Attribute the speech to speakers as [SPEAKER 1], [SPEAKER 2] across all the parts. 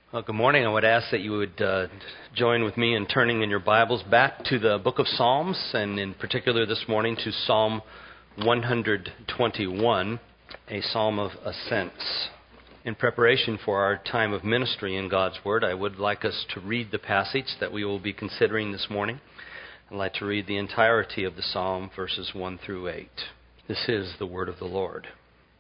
[SPEAKER 1] Well, good morning. I would ask that you would join with me in turning in your Bibles back to the book of Psalms, and in particular this morning to Psalm 121, a psalm of ascents. In preparation for our time of ministry in God's Word, I would like us to read the passage that we will be considering this morning. I'd like to read the entirety of the psalm, verses 1 through 8. This is the Word of the Lord.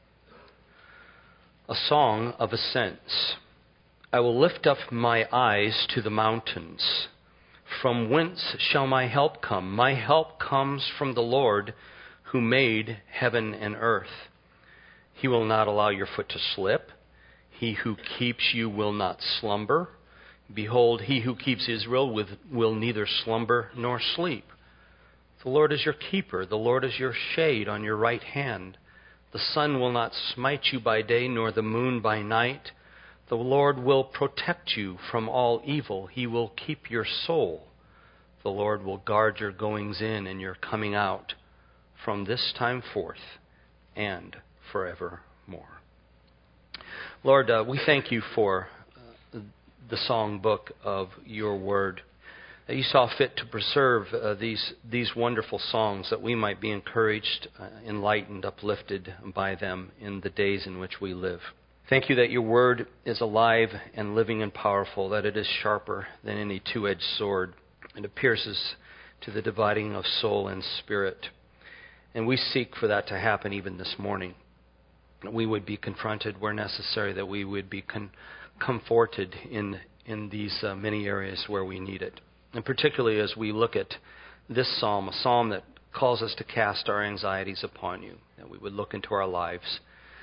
[SPEAKER 1] A song of ascents. I will lift up my eyes to the mountains. From whence shall my help come? My help comes from the Lord who made heaven and earth. He will not allow your foot to slip. He who keeps you will not slumber. Behold, he who keeps Israel will neither slumber nor sleep. The Lord is your keeper. The Lord is your shade on your right hand. The sun will not smite you by day, nor the moon by night. The Lord will protect you from all evil. He will keep your soul. The Lord will guard your goings in and your coming out from this time forth and forevermore. Lord, we thank you for the song book of your word. That you saw fit to preserve these wonderful songs, that we might be encouraged, enlightened, uplifted by them in the days in which we live. Thank you that your word is alive and living and powerful, that it is sharper than any two-edged sword, and it pierces to the dividing of soul and spirit. And we seek for that to happen even this morning. That we would be confronted where necessary, that we would be comforted in these many areas where we need it. And particularly as we look at this psalm, a psalm that calls us to cast our anxieties upon you, that we would look into our lives,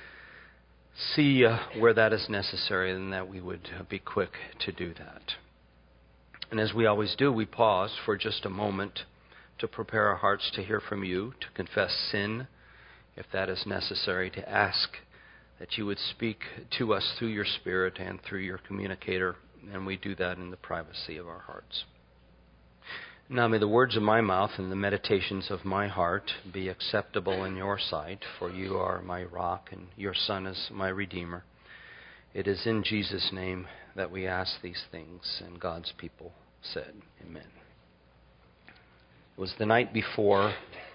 [SPEAKER 1] see where that is necessary, and that we would be quick to do that. And as we always do, we pause for just a moment to prepare our hearts to hear from you, to confess sin, if that is necessary, to ask that you would speak to us through your Spirit and through your communicator, and we do that in the privacy of our hearts. Now may the words of my mouth and the meditations of my heart be acceptable in your sight, for you are my rock and your Son is my Redeemer. It is in Jesus' name that we ask these things, and God's people said, Amen. It was the night before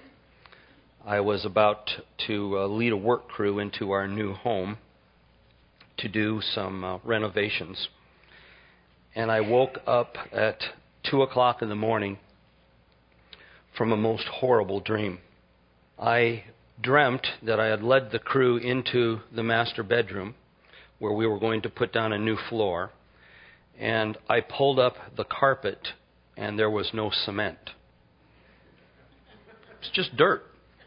[SPEAKER 1] I was about to lead a work crew into our new home to do some renovations. And I woke up at 2 o'clock in the morning from a most horrible dream. I dreamt that I had led the crew into the master bedroom where we were going to put down a new floor, and I pulled up the carpet and there was no cement. It's just dirt.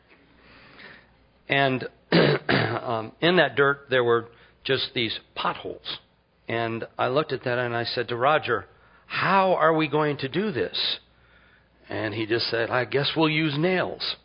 [SPEAKER 1] And in that dirt there were just these potholes. And I looked at that and I said to Roger, how are we going to do this? And he just said, I guess we'll use nails.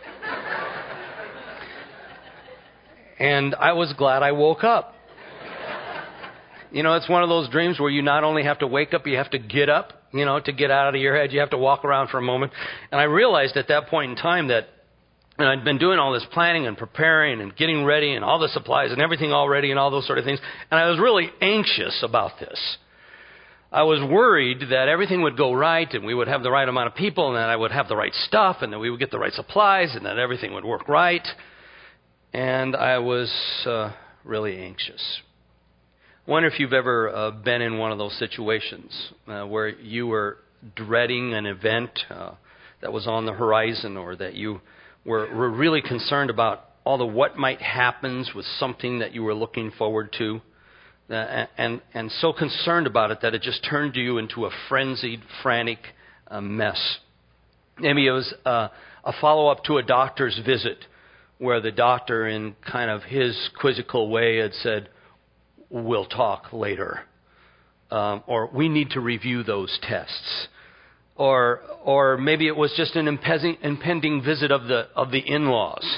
[SPEAKER 1] And I was glad I woke up. You know, it's one of those dreams where you not only have to wake up, you have to get up, to get out of your head. You have to walk around for a moment. And I realized at that point in time that I'd been doing all this planning and preparing and getting ready and all the supplies and everything all ready and all those sort of things. And I was really anxious about this. I was worried that everything would go right and we would have the right amount of people and that I would have the right stuff and that we would get the right supplies and that everything would work right. And I was really anxious. I wonder if you've ever been in one of those situations where you were dreading an event that was on the horizon, or that you were really concerned about all the what might happens with something that you were looking forward to. And so concerned about it that it just turned you into a frenzied, frantic mess. Maybe it was a follow-up to a doctor's visit where the doctor, in kind of his quizzical way, had said, we'll talk later. Or we need to review those tests. Or maybe it was just an impending visit of the in-laws,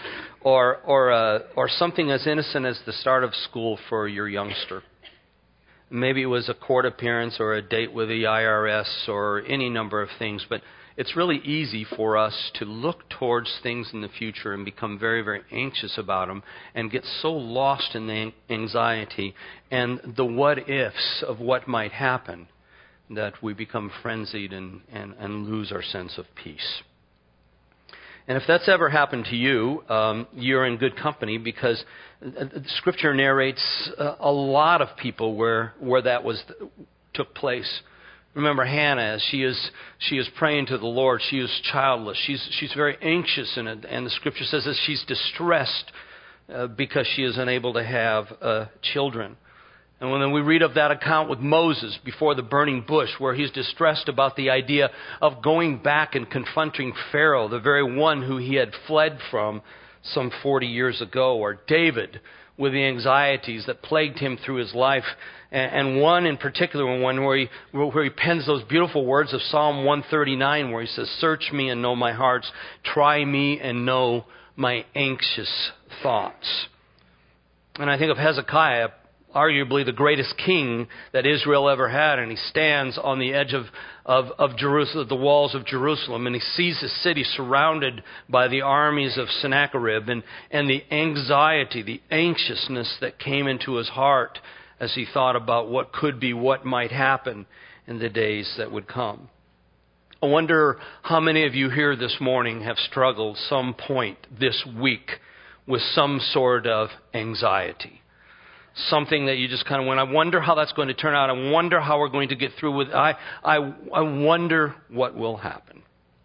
[SPEAKER 1] or something as innocent as the start of school for your youngster. Maybe it was a court appearance or a date with the IRS or any number of things, but it's really easy for us to look towards things in the future and become very, very anxious about them and get so lost in the anxiety and the what-ifs of what might happen that we become frenzied and lose our sense of peace. And if that's ever happened to you, you're in good company, because Scripture narrates a lot of people where that took place. Remember Hannah, as she is praying to the Lord. She is childless. She's very anxious, and the Scripture says that she's distressed because she is unable to have children. And when we read of that account with Moses before the burning bush, where he's distressed about the idea of going back and confronting Pharaoh, the very one who he had fled from some 40 years ago, or David with the anxieties that plagued him through his life, and one in particular, one where he pens those beautiful words of Psalm 139, where he says, "Search me and know my hearts, try me and know my anxious thoughts." And I think of Hezekiah, arguably the greatest king that Israel ever had, and he stands on the edge of Jerusalem, the walls of Jerusalem, and he sees the city surrounded by the armies of Sennacherib, and the anxiety, the anxiousness that came into his heart as he thought about what could be, what might happen in the days that would come. I wonder how many of you here this morning have struggled some point this week with some sort of anxiety. Something that you just kind of went, I wonder how that's going to turn out. I wonder how we're going to get through with it. I wonder what will happen.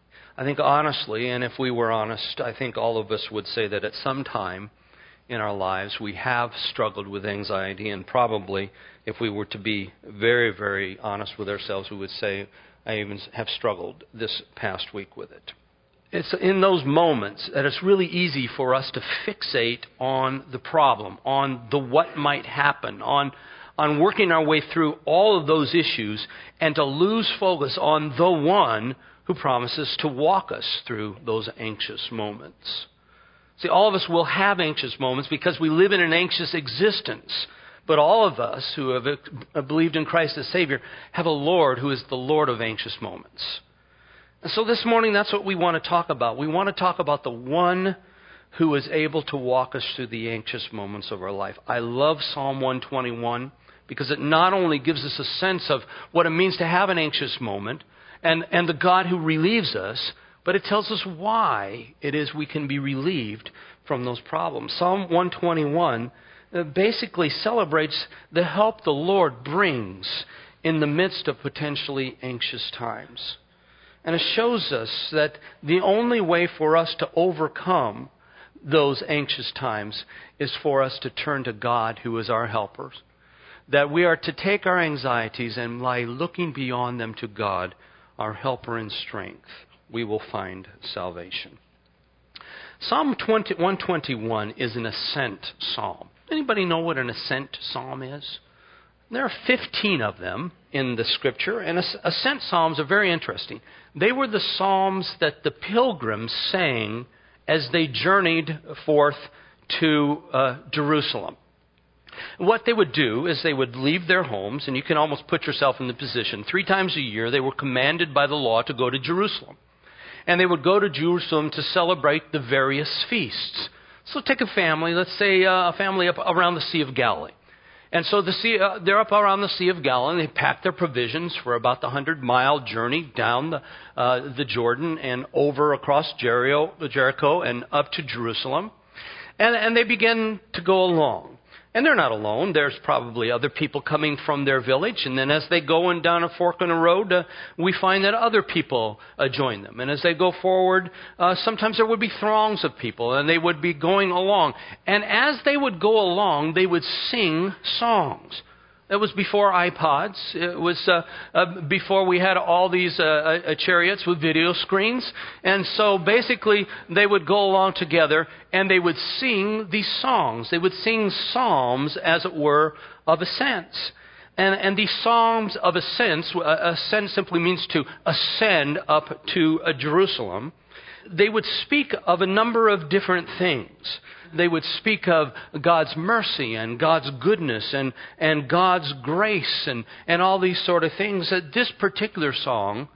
[SPEAKER 1] I think honestly, and if we were honest, I think all of us would say that at some time in our lives we have struggled with anxiety, and probably, if we were to be very, very honest with ourselves, we would say, I even have struggled this past week with it. It's in those moments that it's really easy for us to fixate on the problem, on the what might happen, on working our way through all of those issues, and to lose focus on the one who promises to walk us through those anxious moments. See, all of us will have anxious moments because we live in an anxious existence. But all of us who have believed in Christ as Savior have a Lord who is the Lord of anxious moments. And so this morning, that's what we want to talk about. We want to talk about the one who is able to walk us through the anxious moments of our life. I love Psalm 121 because it not only gives us a sense of what it means to have an anxious moment and the God who relieves us, but it tells us why it is we can be relieved from those problems. Psalm 121 basically celebrates the help the Lord brings in the midst of potentially anxious times. And it shows us that the only way for us to overcome those anxious times is for us to turn to God, who is our helper. That we are to take our anxieties and lie looking beyond them to God, our helper and strength. We will find salvation. Psalm 121 is an ascent psalm. Anybody know what an ascent psalm is? There are 15 of them in the Scripture, and ascent psalms are very interesting. They were the psalms that the pilgrims sang as they journeyed forth to Jerusalem. What they would do is they would leave their homes, and you can almost put yourself in the position. 3 times a year they were commanded by the law to go to Jerusalem. And they would go to Jerusalem to celebrate the various feasts. So take a family, let's say a family up around the Sea of Galilee. And so they're up around the Sea of Galilee, and they pack their provisions for about the 100-mile journey down the Jordan and over across Jericho and up to Jerusalem. And they begin to go along. And they're not alone. There's probably other people coming from their village. And then as they go down a fork in a road, we find that other people join them. And as they go forward, sometimes there would be throngs of people, and they would be going along. And as they would go along, they would sing songs. That was before iPods. It was before we had all these chariots with video screens. And so basically they would go along together and they would sing these songs. They would sing psalms, as it were, of ascents. And these psalms of ascents, ascent simply means to ascend up to Jerusalem. They would speak of a number of different things. They would speak of God's mercy and God's goodness and God's grace and all these sort of things. This particular song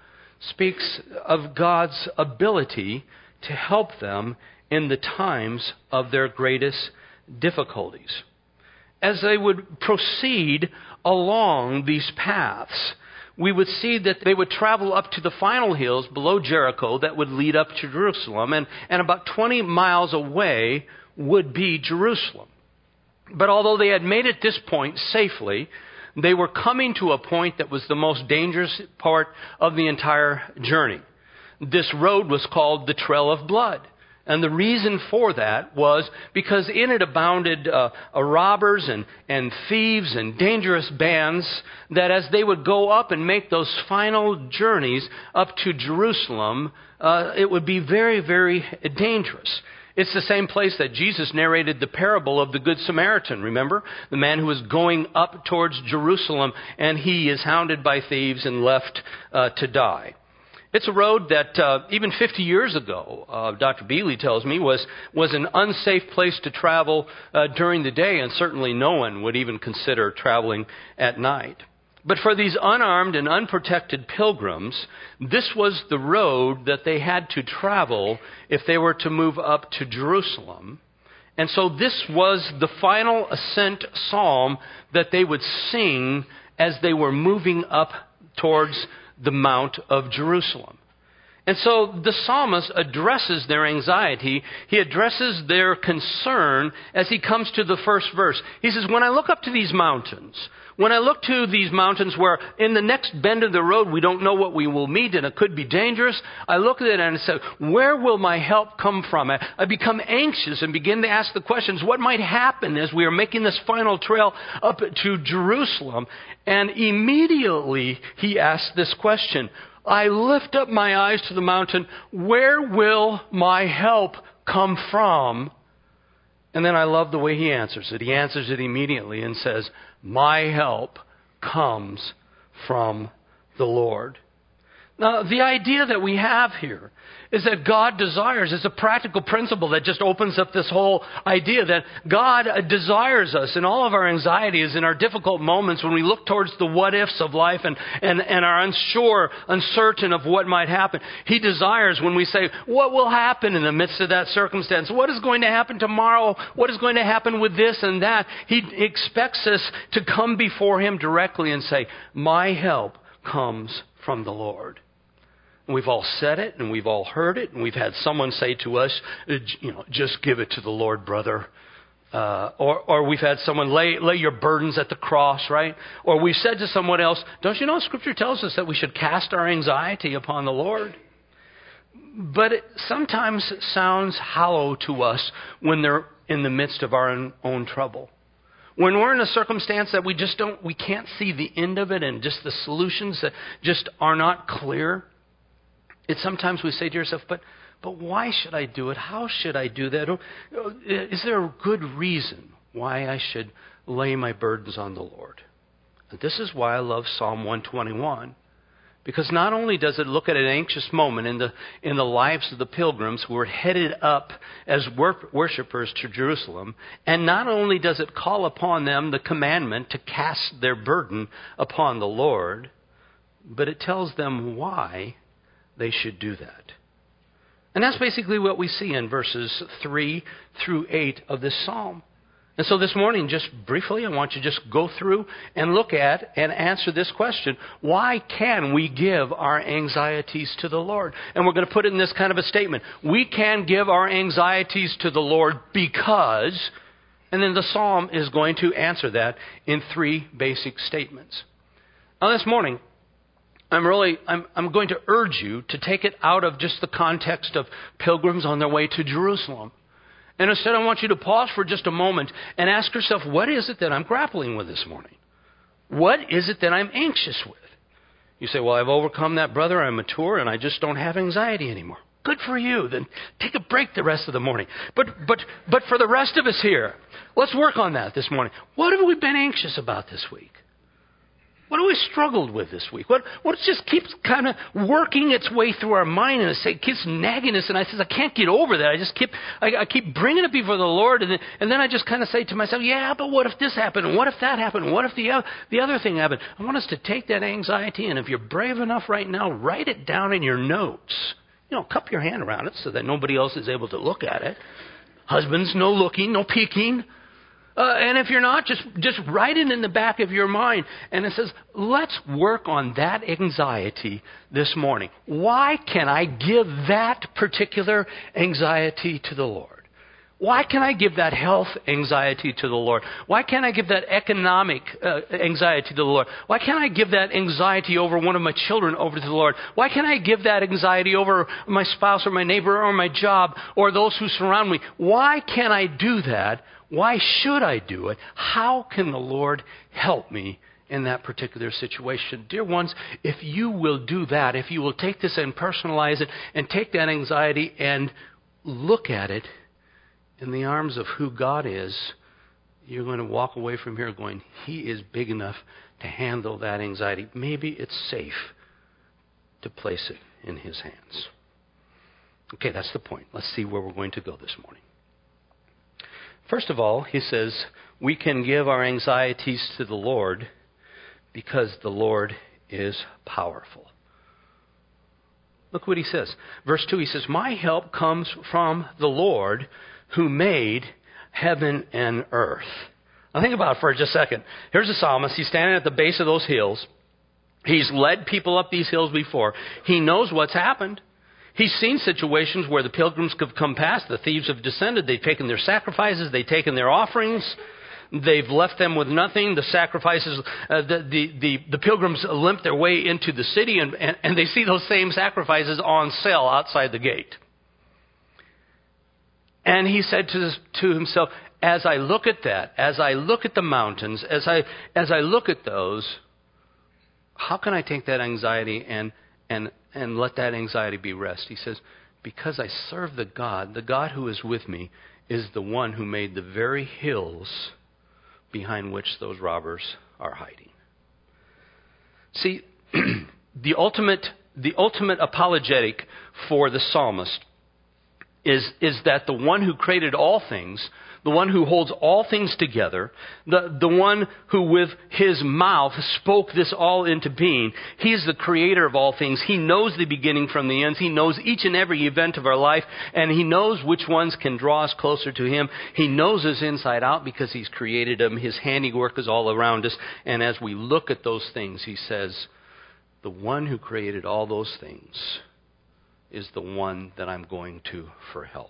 [SPEAKER 1] speaks of God's ability to help them in the times of their greatest difficulties. As they would proceed along these paths, we would see that they would travel up to the final hills below Jericho that would lead up to Jerusalem, and about 20 miles away would be Jerusalem. But although they had made it this point safely, they were coming to a point that was the most dangerous part of the entire journey. This road was called the Trail of Blood. And the reason for that was because in it abounded robbers and thieves and dangerous bands that as they would go up and make those final journeys up to Jerusalem, it would be very, very dangerous. It's the same place that Jesus narrated the parable of the Good Samaritan, remember? The man who was going up towards Jerusalem and he is hounded by thieves and left to die. It's a road that even 50 years ago, Dr. Bealey tells me, was an unsafe place to travel during the day, and certainly no one would even consider traveling at night. But for these unarmed and unprotected pilgrims, this was the road that they had to travel if they were to move up to Jerusalem. And so this was the final ascent psalm that they would sing as they were moving up towards the Mount of Jerusalem. And so the psalmist addresses their anxiety. He addresses their concern as he comes to the first verse. He says, when I look up to these mountains, when I look to these mountains where in the next bend of the road we don't know what we will meet and it could be dangerous, I look at it and I say, where will my help come from? I become anxious and begin to ask the questions, what might happen as we are making this final trail up to Jerusalem? And immediately he asks this question, I lift up my eyes to the mountain, where will my help come from? And then I love the way he answers it. He answers it immediately and says, my help comes from the Lord. Now, the idea that we have here is that God desires, it's a practical principle that just opens up this whole idea that God desires us in all of our anxieties, in our difficult moments when we look towards the what-ifs of life and are unsure, uncertain of what might happen. He desires when we say, what will happen in the midst of that circumstance? What is going to happen tomorrow? What is going to happen with this and that? He expects us to come before Him directly and say, my help comes from the Lord. And we've all said it, and we've all heard it, and we've had someone say to us, just give it to the Lord, brother. Or we've had someone lay your burdens at the cross, right? Or we've said to someone else, don't you know Scripture tells us that we should cast our anxiety upon the Lord? But it sometimes sounds hollow to us when they're in the midst of our own trouble. When we're in a circumstance that we can't see the end of it and just the solutions that just are not clear, it's sometimes we say to yourself, but why should I do it? How should I do that? Is there a good reason why I should lay my burdens on the Lord? And this is why I love Psalm 121. Because not only does it look at an anxious moment in the lives of the pilgrims who were headed up as worshipers to Jerusalem, and not only does it call upon them the commandment to cast their burden upon the Lord, but it tells them why they should do that. And that's basically what we see in verses 3 through 8 of this psalm. And so this morning, just briefly, I want you to just go through and look at and answer this question. Why can we give our anxieties to the Lord? And we're going to put it in this kind of a statement. We can give our anxieties to the Lord because, and then the psalm is going to answer that in 3 basic statements. Now this morning, I'm going to urge you to take it out of just the context of pilgrims on their way to Jerusalem. And instead, I want you to pause for just a moment and ask yourself, what is it that I'm grappling with this morning? What is it that I'm anxious with? You say, well, I've overcome that, brother. I'm mature and I just don't have anxiety anymore. Good for you. Then take a break the rest of the morning. But for the rest of us here, let's work on that this morning. What have we been anxious about this week? What have we struggled with this week? What just keeps kind of working its way through our mind, and it keeps nagging us, and I says, I can't get over that. I keep bringing it before the Lord, and then I just kind of say to myself, yeah, but what if this happened? And what if that happened? And what if the other thing happened? I want us to take that anxiety, and if you're brave enough right now, write it down in your notes. Cup your hand around it so that nobody else is able to look at it. Husbands, no looking, no peeking. And if you're not, just write it in the back of your mind. And it says, let's work on that anxiety this morning. Why can I give that particular anxiety to the Lord? Why can I give that health anxiety to the Lord? Why can't I give that economic anxiety to the Lord? Why can't I give that anxiety over one of my children over to the Lord? Why can't I give that anxiety over my spouse or my neighbor or my job or those who surround me? Why can't I do that? Why should I do it? How can the Lord help me in that particular situation? Dear ones, if you will do that, if you will take this and personalize it and take that anxiety and look at it in the arms of who God is, you're going to walk away from here going, He is big enough to handle that anxiety. Maybe it's safe to place it in His hands. Okay, that's the point. Let's see where we're going to go this morning. First of all, he says, we can give our anxieties to the Lord because the Lord is powerful. Look what he says. Verse 2, he says, my help comes from the Lord who made heaven and earth. Now think about it for just a second. Here's the psalmist. He's standing at the base of those hills. He's led people up these hills before. He knows what's happened. He's seen situations where the pilgrims have come past, the thieves have descended, they've taken their sacrifices, they've taken their offerings, they've left them with nothing. The sacrifices, the pilgrims limp their way into the city and they see those same sacrifices on sale outside the gate. And he said to himself, as I look at that, as I look at the mountains, as I look at those, how can I take that anxiety and let that anxiety be rest? He says, because I serve the God who is with me is the one who made the very hills behind which those robbers are hiding. See, the ultimate apologetic for the psalmist is that the one who created all things, the one who holds all things together, the one who with his mouth spoke this all into being, he is the creator of all things. He knows the beginning from the ends. He knows each and every event of our life, and he knows which ones can draw us closer to him. He knows us inside out because he's created them. His handiwork is all around us. And as we look at those things, he says, the one who created all those things is the one that I'm going to for help.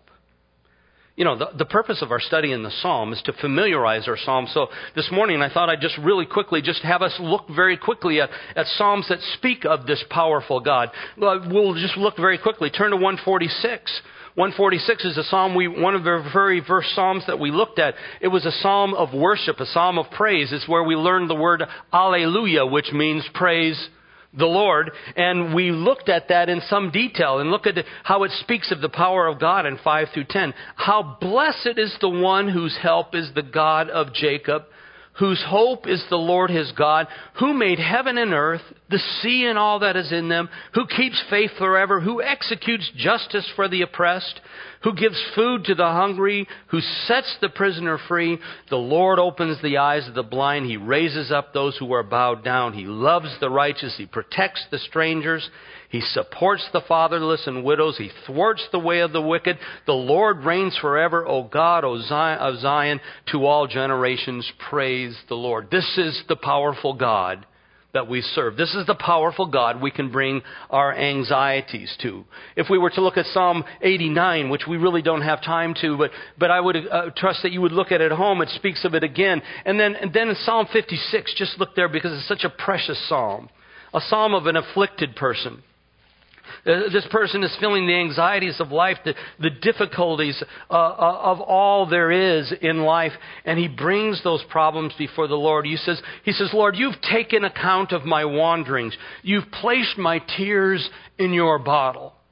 [SPEAKER 1] The purpose of our study in the Psalm is to familiarize our Psalm. So this morning I thought I'd just really quickly just have us look very quickly at Psalms that speak of this powerful God. We'll just look very quickly. Turn to 146. 146 is a psalm, one of the very first psalms that we looked at. It was a psalm of worship, a psalm of praise. It's where we learned the word alleluia, which means praise the Lord, and we looked at that in some detail and look at how it speaks of the power of God in 5 through 10. How blessed is the one whose help is the God of Jacob, whose hope is the Lord his God, who made heaven and earth, the sea and all that is in them, who keeps faith forever, who executes justice for the oppressed, who gives food to the hungry, who sets the prisoner free. The Lord opens the eyes of the blind. He raises up those who are bowed down. He loves the righteous. He protects the strangers. He supports the fatherless and widows. He thwarts the way of the wicked. The Lord reigns forever. O God, O Zion, to all generations, praise the Lord. This is the powerful God that we serve. This is the powerful God we can bring our anxieties to. If we were to look at Psalm 89, which we really don't have time to, but I would trust that you would look at it at home. It speaks of it again. And then in Psalm 56, just look there because it's such a precious psalm. A psalm of an afflicted person. This person is feeling the anxieties of life, the difficulties of all there is in life, and he brings those problems before the Lord. He says, Lord, you've taken account of my wanderings. You've placed my tears in your bottle.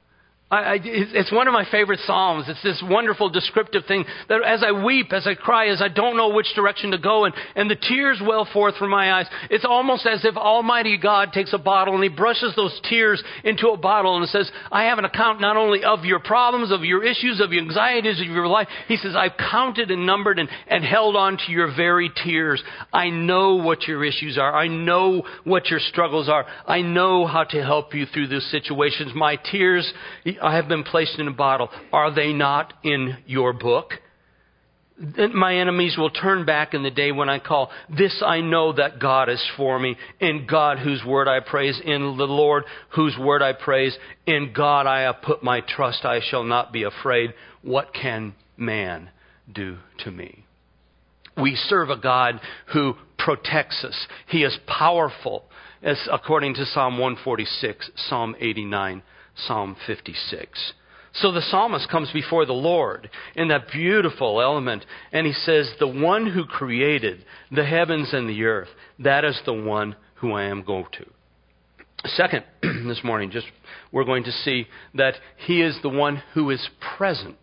[SPEAKER 1] It's one of my favorite Psalms. It's this wonderful descriptive thing that as I weep, as I cry, as I don't know which direction to go, and the tears well forth from my eyes, it's almost as if Almighty God takes a bottle and He brushes those tears into a bottle and says, I have an account not only of your problems, of your issues, of your anxieties, of your life. He says, I've counted and numbered and held on to your very tears. I know what your issues are. I know what your struggles are. I know how to help you through these situations. My tears, I have been placed in a bottle. Are they not in your book? Then my enemies will turn back in the day when I call. This I know that God is for me. In God whose word I praise. In the Lord whose word I praise. In God I have put my trust. I shall not be afraid. What can man do to me? We serve a God who protects us. He is powerful, as according to Psalm 146, Psalm 89, Psalm 56. So the psalmist comes before the Lord in that beautiful element, and he says, the one who created the heavens and the earth, that is the one who I am going to. Second, this morning, we're going to see that He is the one who is present.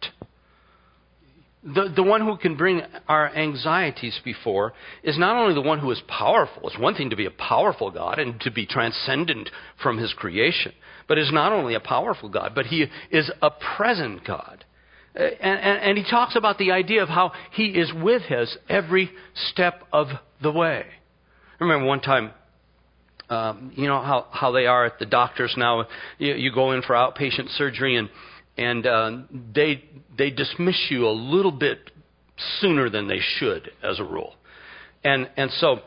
[SPEAKER 1] The one who can bring our anxieties before is not only the one who is powerful. It's one thing to be a powerful God and to be transcendent from His creation. But is not only a powerful God, but He is a present God. And He talks about the idea of how He is with us every step of the way. I remember one time, you know how they are at the doctors now. You go in for outpatient surgery and they dismiss you a little bit sooner than they should, as a rule. And so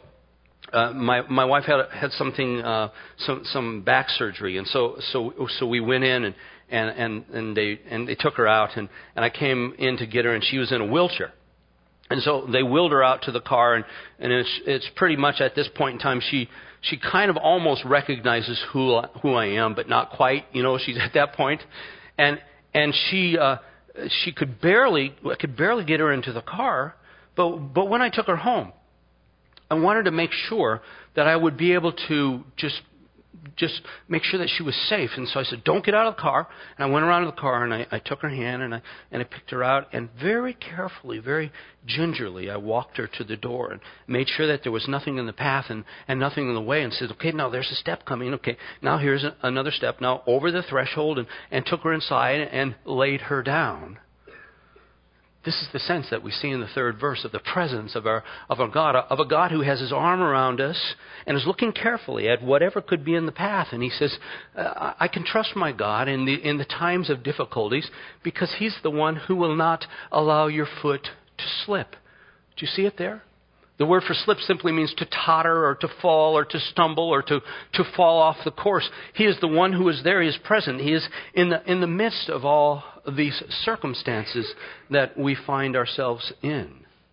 [SPEAKER 1] my wife had something some back surgery, and so we went in and they took her out, and I came in to get her, and she was in a wheelchair. And so they wheeled her out to the car, and it's pretty much at this point in time she kind of almost recognizes who I am, but not quite. You know, she's at that point, and she could barely get her into the car, but when I took her home, I wanted to make sure that I would be able to just make sure that she was safe. And so I said, don't get out of the car. And I went around to the car, and I took her hand, and I picked her out, and very carefully, very gingerly, I walked her to the door and made sure that there was nothing in the path and nothing in the way, and said, okay, now there's a step coming. Okay, now here's another step. Now over the threshold, and took her inside and laid her down. This is the sense that we see in the third verse of the presence of our God, of a God who has His arm around us and is looking carefully at whatever could be in the path. And He says, I can trust my God in the times of difficulties, because He's the one who will not allow your foot to slip. Do you see it there? The word for slip simply means to totter or to fall or to stumble or to fall off the course. He is the one who is there. He is present. He is in the midst of all of these circumstances that we find ourselves in.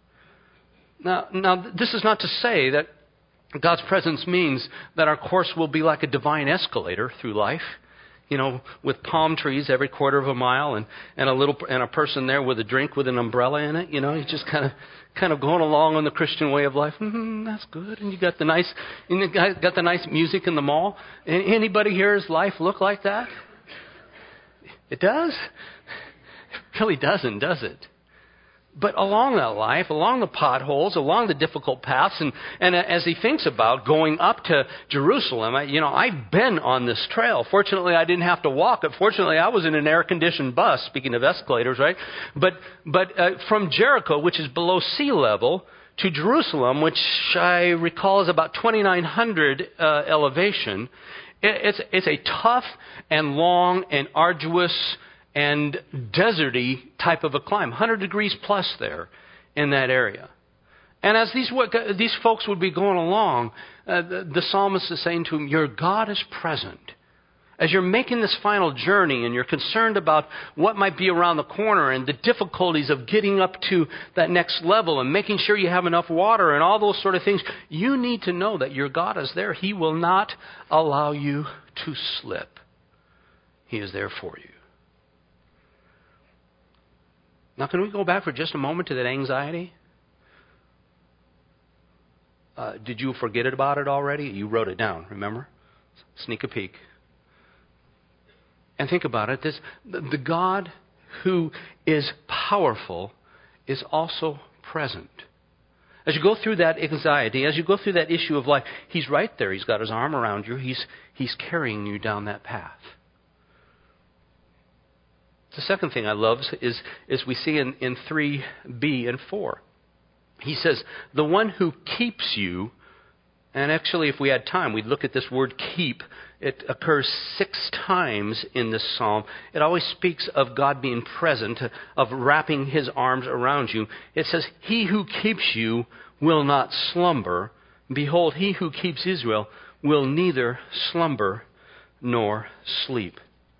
[SPEAKER 1] Now, this is not to say that God's presence means that our course will be like a divine escalator through life. You know, with palm trees every quarter of a mile and a person there with a drink with an umbrella in it. You know, he's just kind of going along on the Christian way of life. That's good. And you got the nice music in the mall. Anybody here's life look like that? It does. It really doesn't, does it? But along that life, along the potholes, along the difficult paths, and as he thinks about going up to Jerusalem, I've been on this trail. Fortunately, I didn't have to walk it. Fortunately, I was in an air-conditioned bus, speaking of escalators, right? But from Jericho, which is below sea level, to Jerusalem, which I recall is about 2,900 elevation, it's a tough and long and arduous and deserty type of a climb, 100 degrees plus there in that area. And as these folks would be going along, the psalmist is saying to him, your God is present. As you're making this final journey and you're concerned about what might be around the corner and the difficulties of getting up to that next level and making sure you have enough water and all those sort of things, you need to know that your God is there. He will not allow you to slip. He is there for you. Now, can we go back for just a moment to that anxiety? Did you forget about it already? You wrote it down, remember? Sneak a peek. And think about it. The God who is powerful is also present. As you go through that anxiety, as you go through that issue of life, He's right there. He's got His arm around you. He's carrying you down that path. The second thing I love is we see in 3b and 4. He says, the one who keeps you, and actually if we had time, we'd look at this word keep. It occurs 6 times in this psalm. It always speaks of God being present, of wrapping His arms around you. It says, he who keeps you will not slumber. Behold, he who keeps Israel will neither slumber nor sleep.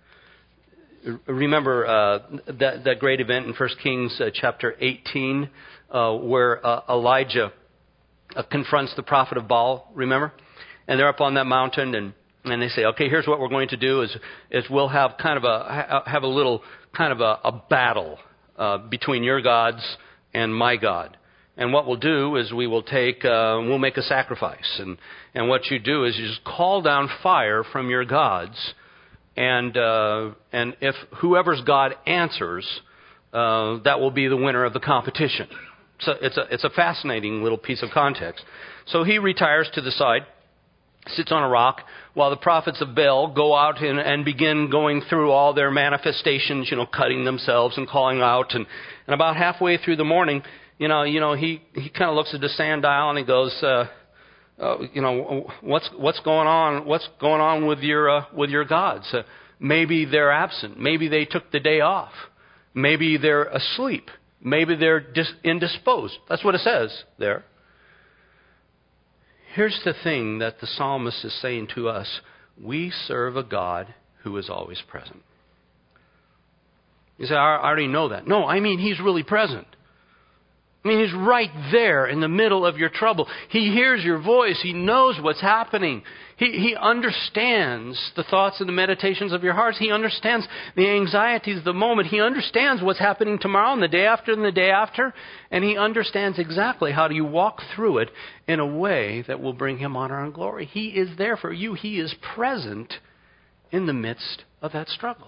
[SPEAKER 1] Remember that great event in 1 Kings chapter 18 where Elijah confronts the prophet of Baal, remember? And they're up on that mountain and they say, okay, here's what we're going to do is we'll have kind of a little kind of a battle between your gods and my God. And what we'll do is we'll make a sacrifice. And what you do is you just call down fire from your gods. And if whoever's God answers, that will be the winner of the competition. So it's a fascinating little piece of context. So he retires to the side, sits on a rock, while the prophets of Baal go out and begin going through all their manifestations, cutting themselves and calling out. And about halfway through the morning, he kind of looks at the sundial and he goes, what's going on? What's going on with your gods? Maybe they're absent. Maybe they took the day off. Maybe they're asleep. Maybe they're indisposed. That's what it says there. Here's the thing that the psalmist is saying to us. We serve a God who is always present. You say, I already know that. No, I mean He's really present. I mean, He's right there in the middle of your trouble. He hears your voice. He knows what's happening. He understands the thoughts and the meditations of your hearts. He understands the anxieties of the moment. He understands what's happening tomorrow and the day after and the day after. And He understands exactly how do you walk through it in a way that will bring Him honor and glory. He is there for you. He is present in the midst of that struggle.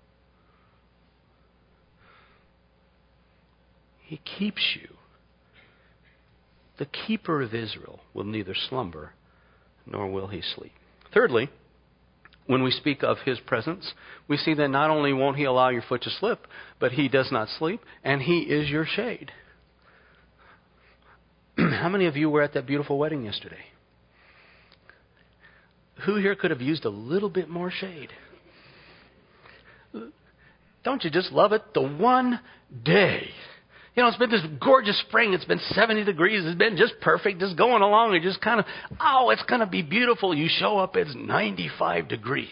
[SPEAKER 1] He keeps you. The keeper of Israel will neither slumber nor will he sleep. Thirdly, when we speak of His presence, we see that not only won't He allow your foot to slip, but He does not sleep, and He is your shade. How many of you were at that beautiful wedding yesterday? Who here could have used a little bit more shade? Don't you just love it? The one day. It's been this gorgeous spring. It's been 70 degrees. It's been just perfect, just going along. And just kind of, it's going to be beautiful. You show up, it's 95 degrees.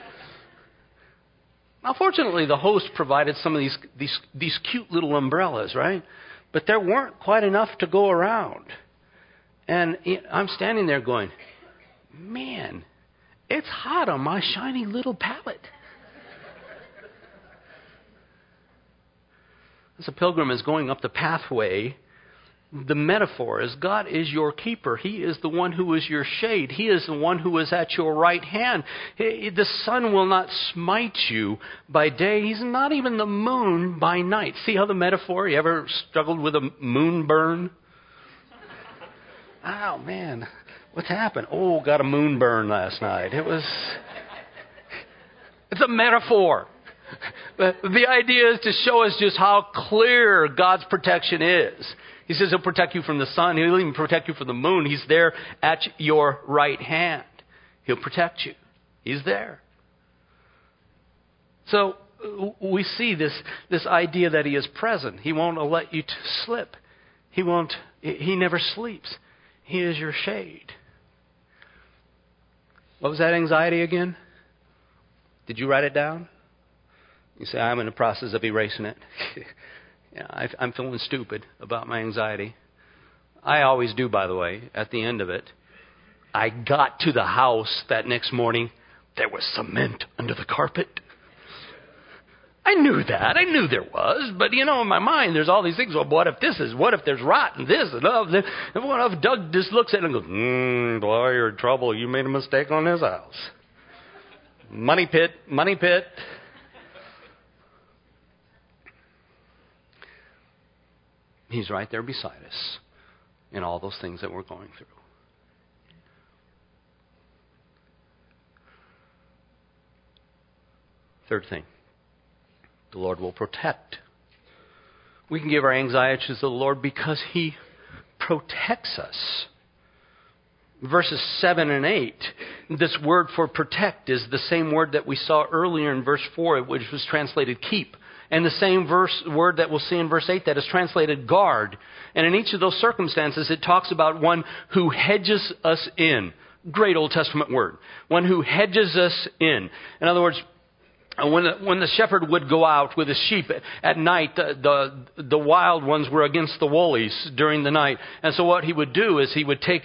[SPEAKER 1] Now, fortunately, the host provided some of these cute little umbrellas, right? But there weren't quite enough to go around. And I'm standing there going, man, it's hot on my shiny little pallet. As a pilgrim is going up the pathway, the metaphor is God is your keeper. He is the one who is your shade. He is the one who is at your right hand. The sun will not smite you by day. He's not even the moon by night. See how the metaphor, you ever struggled with a moon burn? Oh, man, what's happened? Oh, got a moon burn last night. It's a metaphor. The idea is to show us just how clear God's protection is. He says He'll protect you from the sun. He'll even protect you from the moon. He's there at your right hand. He'll protect you. He's there. So we see this idea that He is present. He won't let you slip. He never sleeps. He is your shade. What was that anxiety again? Did you write it down? You say, I'm in the process of erasing it. I'm feeling stupid about my anxiety. I always do, by the way, at the end of it. I got to the house that next morning. There was cement under the carpet. I knew that. I knew there was. But, in my mind, there's all these things. Well, what if there's rot and this and that? And what if Doug just looks at it and goes, boy, you're in trouble. You made a mistake on this house. Money pit. He's right there beside us in all those things that we're going through. Third thing, the Lord will protect. We can give our anxieties to the Lord because He protects us. Verses 7 and 8, this word for protect is the same word that we saw earlier in verse 4, which was translated keep. And the same word that we'll see in verse 8 that is translated guard. And in each of those circumstances, it talks about one who hedges us in. Great Old Testament word. One who hedges us in. In other words, when the shepherd would go out with his sheep at night, the wild ones were against the woolies during the night. And so what he would do is he would take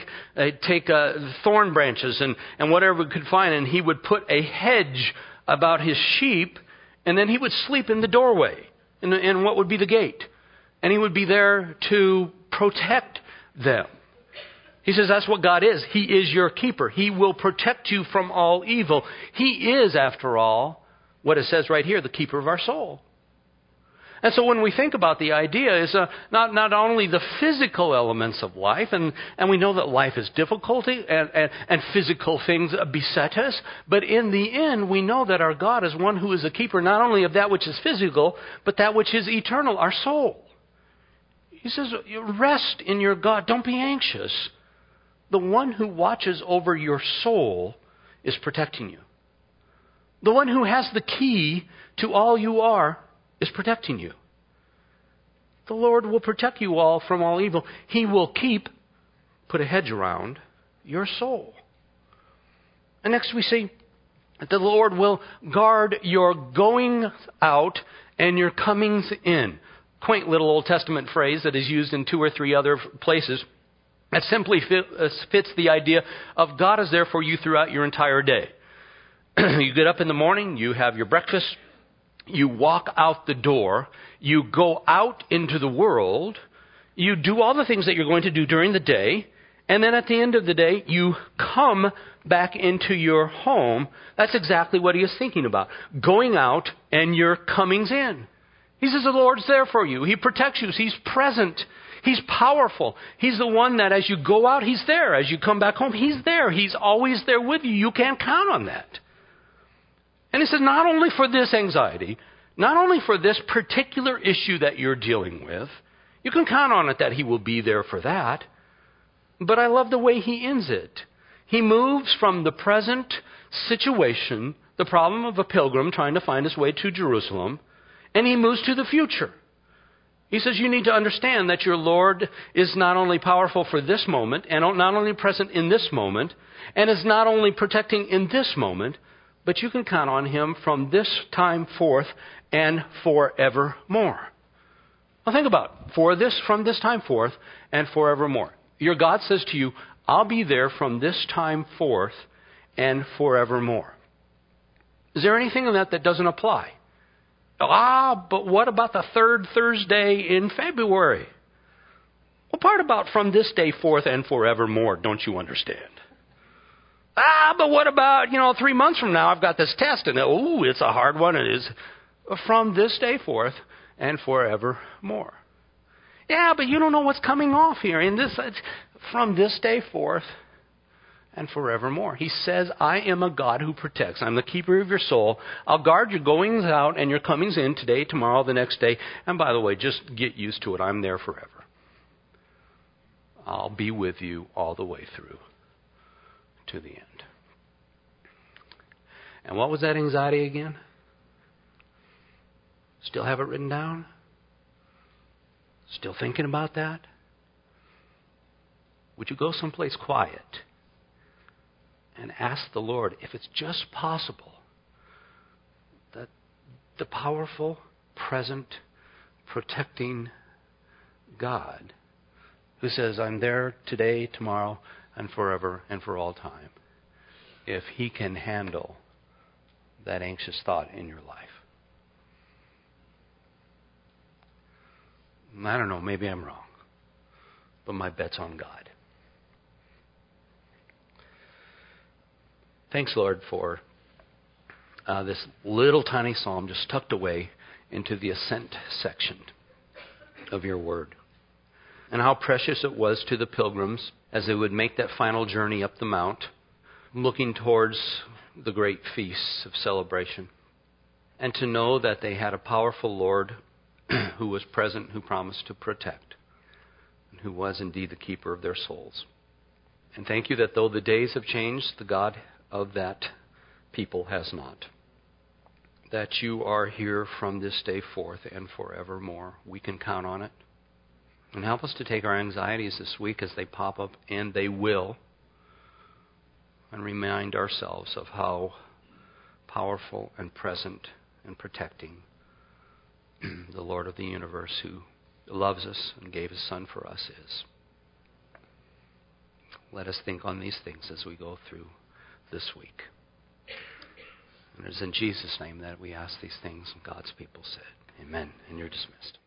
[SPEAKER 1] thorn branches and whatever he could find, and he would put a hedge about his sheep, and then he would sleep in the doorway, in what would be the gate. And he would be there to protect them. He says that's what God is. He is your keeper. He will protect you from all evil. He is, after all, what it says right here, the keeper of our soul. And so when we think about the idea is not only the physical elements of life, and we know that life is difficulty and physical things beset us, but in the end we know that our God is one who is a keeper not only of that which is physical, but that which is eternal, our soul. He says, rest in your God. Don't be anxious. The one who watches over your soul is protecting you. The one who has the key to all you are is protecting you. The Lord will protect you all from all evil. He will put a hedge around your soul. And next we see that the Lord will guard your goings out and your comings in. Quaint little Old Testament phrase that is used in 2 or 3 other places. That simply fits the idea of God is there for you throughout your entire day. You get up in the morning, you have your breakfast, you walk out the door, you go out into the world, you do all the things that you're going to do during the day, and then at the end of the day, you come back into your home. That's exactly what he is thinking about. Going out and your comings in. He says the Lord's there for you. He protects you. He's present. He's powerful. He's the one that as you go out, He's there. As you come back home, He's there. He's always there with you. You can't count on that. And he says not only for this anxiety, not only for this particular issue that you're dealing with, you can count on it that He will be there for that. But I love the way he ends it. He moves from the present situation, the problem of a pilgrim trying to find his way to Jerusalem, and he moves to the future. He says you need to understand that your Lord is not only powerful for this moment, and not only present in this moment, and is not only protecting in this moment, but you can count on Him from this time forth and forevermore. Now think about it. From this time forth and forevermore. Your God says to you, I'll be there from this time forth and forevermore. Is there anything in that doesn't apply? But what about the third Thursday in February? What part about from this day forth and forevermore don't you understand? But what about, 3 months from now I've got this test and it's a hard one. It is from this day forth and forevermore. Yeah, but you don't know what's coming off here. It's from this day forth and forevermore. He says, I am a God who protects. I'm the keeper of your soul. I'll guard your goings out and your comings in today, tomorrow, the next day. And by the way, just get used to it. I'm there forever. I'll be with you all the way through to the end. And what was that anxiety again? Still have it written down? Still thinking about that? Would you go someplace quiet and ask the Lord if it's just possible that the powerful, present, protecting God who says, I'm there today, tomorrow, and forever and for all time, if He can handle that anxious thought in your life. I don't know, maybe I'm wrong, but my bet's on God. Thanks, Lord, for this little tiny psalm just tucked away into the ascent section of your word. and how precious it was to the pilgrims as they would make that final journey up the mount, looking towards the great feasts of celebration, and to know that they had a powerful Lord who was present, who promised to protect, and who was indeed the keeper of their souls. And thank you that though the days have changed, the God of that people has not. That you are here from this day forth and forevermore. We can count on it. And help us to take our anxieties this week as they pop up, and they will, and remind ourselves of how powerful and present and protecting the Lord of the universe, who loves us and gave His Son for us, is. Let us think on these things as we go through this week. And it is in Jesus' name that we ask these things, and God's people said, Amen. And you're dismissed.